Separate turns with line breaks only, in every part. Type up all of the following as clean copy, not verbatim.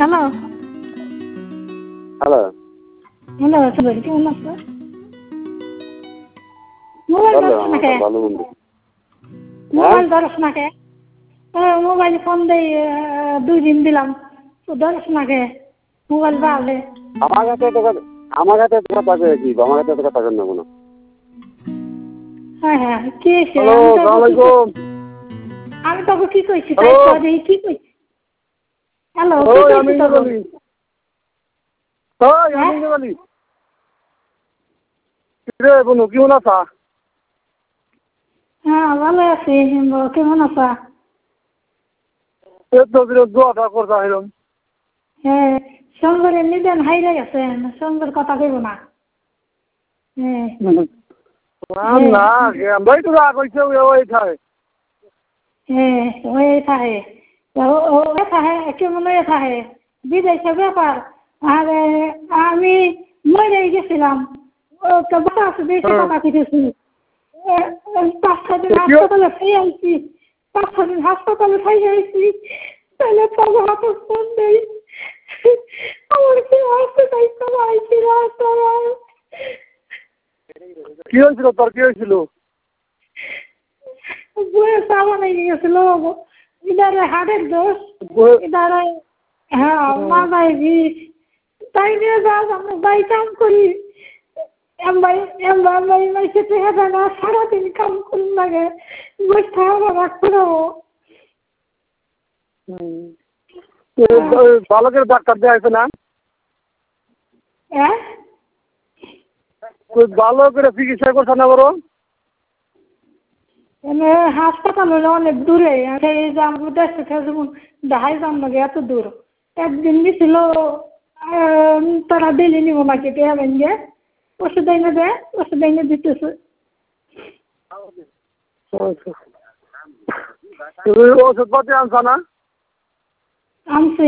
Hello
hello
hello সুন্দর কেমন আছো? মোবাইল
ভালো
ধরছ না কে?
ভালো মন্দ
মোবাইল ধরছ না কে? মোবাইল ফোন দেই 2 দিন দিলাম তো ধরছ না কে? মোবাইল বাজে
আমার কাছে আমার কাছে টাকা কি আমার কাছে টাকা নেবো না।
হ্যাঁ হ্যাঁ কি হয়েছে?
হ্যালো আসসালামাইকুম।
আমি তোকে কি কইছি তাই
হ্যালো
তো কি কইছি? হ্যালো কি
ওই
কইছি
আমি
তোকে?
বলি ওই
হ্যাঁ
আমি বলি রে বনু কেমন আছা?
হ্যাঁ ভালো আছি কেমন আছা?
এই তো দোয়াটা করতে আইলাম।
হ্যাঁ সঙ্গরের নিদেন হাইরে গেছে সঙ্গের কথা কইব না। হ্যাঁ
না ভাই তো রাগ হয়েছে ওই খায়
হ্যাঁ ওই থাকে ওই থাকে কেমন ওই থাকে বিদেশে ব্যাপার আর আমি মরে গেছিলাম তো বাস দেশে কথা কেটেছি 5-6 দিন হাসপাতালে খাই আইছি 5-6 দিন হাসপাতালে খাই আইছি তাহলে তবে হাতে ফোন দেই আমার কি আসতে তাই তো আইছি রাস্তায়
কি হয়েছিল তোর কি হয়েছিল?
বয়ে সাবান হয়ে গেছিল ইদারে হাটের দোষ ইদারে হ্যাঁ মাথায় বিষ তাই নিয়ে যাস আমরা বাই কাম করি এমবাই মাইসে টেকা দেয় না সারাদিন কাম করুন লাগে বসে আমার রাখতে দেবো
বালকের ডাক্তার দেওয়া হয়েছে না?
হ্যাঁ
ভালো করে চিকিৎসা করছে না বড়?
হাসপাতাল হলো অনেক দূরে এই যে আমার দেশে যেমন দেখাই যান লাগে এত দূর একদিন গেছিল তারা দিলি নিব নাকি পেয়ে ভেঙে ওষুধ এনে দেয় ওষুধ এনে দিতেছে
ওষুধপাতি আনছা না?
আনছি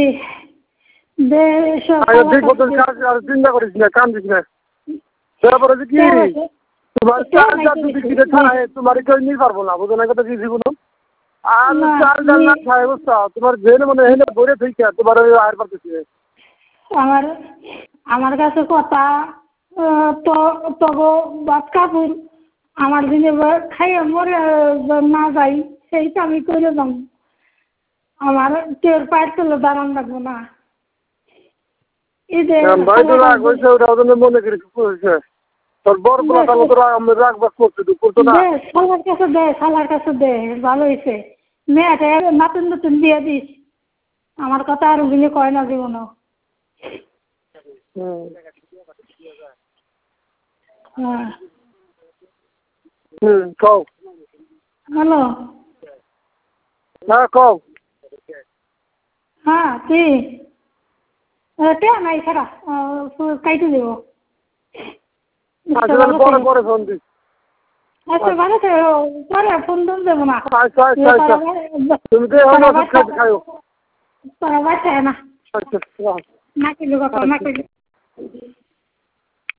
চিন্তা করিস না কান্দিস না তারপরে কি তোমার চাল যদি কিনে খায় তোমার কেউ নিয়ে পারবো না বুঝো না কথা কি জীবন আর চাল ডাল না খায় বুঝছো তোমার জেনে মনে হেলে ভরে থেকে তোমার আয়ের পারতেছে
আমার আমার কাছে কথা তো তবু বাদ কাপুর আমার দিনে খাইয়ে মরে না যাই সেইটা আমি করে দাম আমার কেউ পায়ের তলে দাঁড়ান লাগবো না এই যে
ভাই তো রাগ হয়েছে ওটা ওদের মনে করি হয়েছে তোর বড় পোলা তাহলে তোরা আমরা রাগবাস করছি করতো না
শালার কাছে দে ভালো হয়েছে মেয়েটা নতুন নতুন দিয়ে দিস আমার কথা আর ওগুলি কয় না জীবনও হ্যাঁ
কও
হ্যালো
হ্যাঁ কও
হ্যাঁ কি কে নাই ছাড়া কাইটে দেব
পরে পরে ফোন দিস
আচ্ছা ভালো পরে ফোন টোন দেবো না
তুমি তো খাইও
তোরা বাচ্চা না
আচ্ছা
না কিলো কথা না কিলো